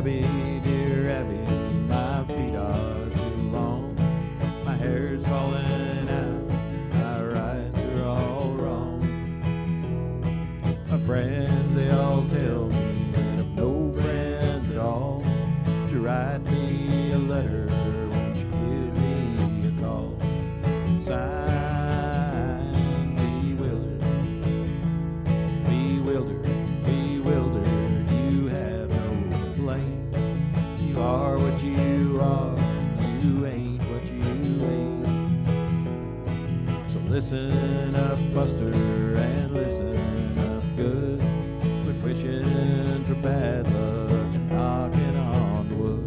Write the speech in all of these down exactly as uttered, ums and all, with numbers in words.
Abby, dear Abby, my feet are too long. My hair's falling out, my rights are all wrong. My friends, they all tell me that I've no friends at all. Would you write me a letter? Won't you give me a call? Signed, bewildered, bewildered, bewildered. You have no complaint. You are what you are, and you ain't what you ain't. So listen up, Buster, and listen up good. Quit wishing for bad luck and knocking on wood.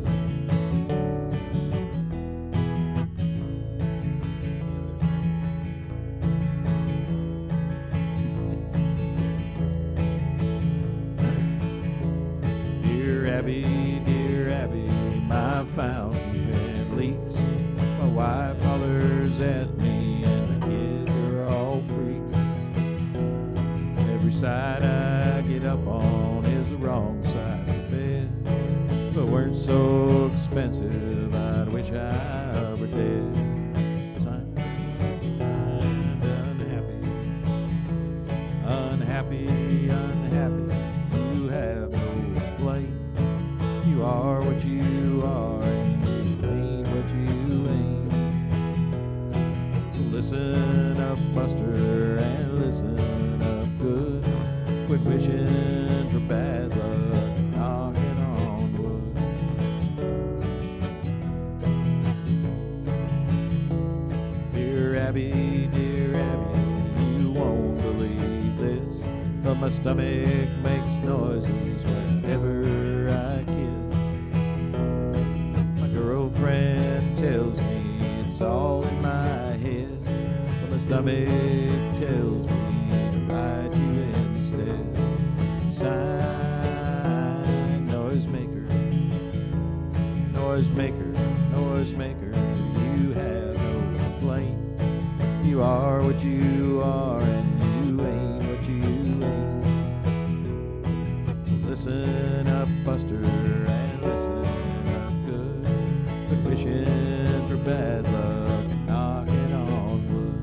Dear Abby, dear Abby, my fountain pen leaks. My wife hollers at me and my kids are all freaks. Every side I get up on is the wrong side of the bed. If it weren't so expensive, I'd wish I were dead. 'Cause I'm unhappy, unhappy, unhappy. You have no complaint. You are what you are, and you ain't what you ain't. So listen up, Buster, and listen up good. Quit wishing for bad luck and knocking on wood. Dear Abby, dear Abby, you won't believe this, but my stomach makes noises whenever I kiss. My girlfriend tells me it's all in my head, but my stomach tells me to write you instead. Sign, noisemaker, noisemaker, noisemaker. You have no complaint. You are what you are, and you ain't what you ain't. So listen up, Buster, and listen up good. Quit wishing for bad luck and knocking on wood.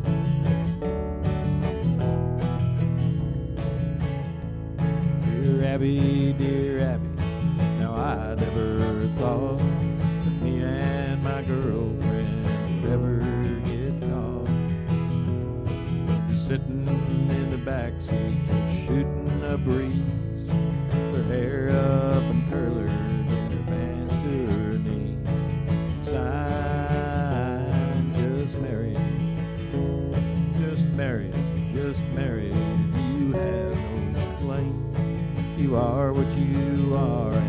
Dear Abby, dear Abby, now I never thought that me and my girlfriend would ever get caught. We'd be sitting in the backseat just shooting a breeze, her hair up and curlers and her pants to her knees. Signed, just married, just married, just married. You have no complaint. You are what you are,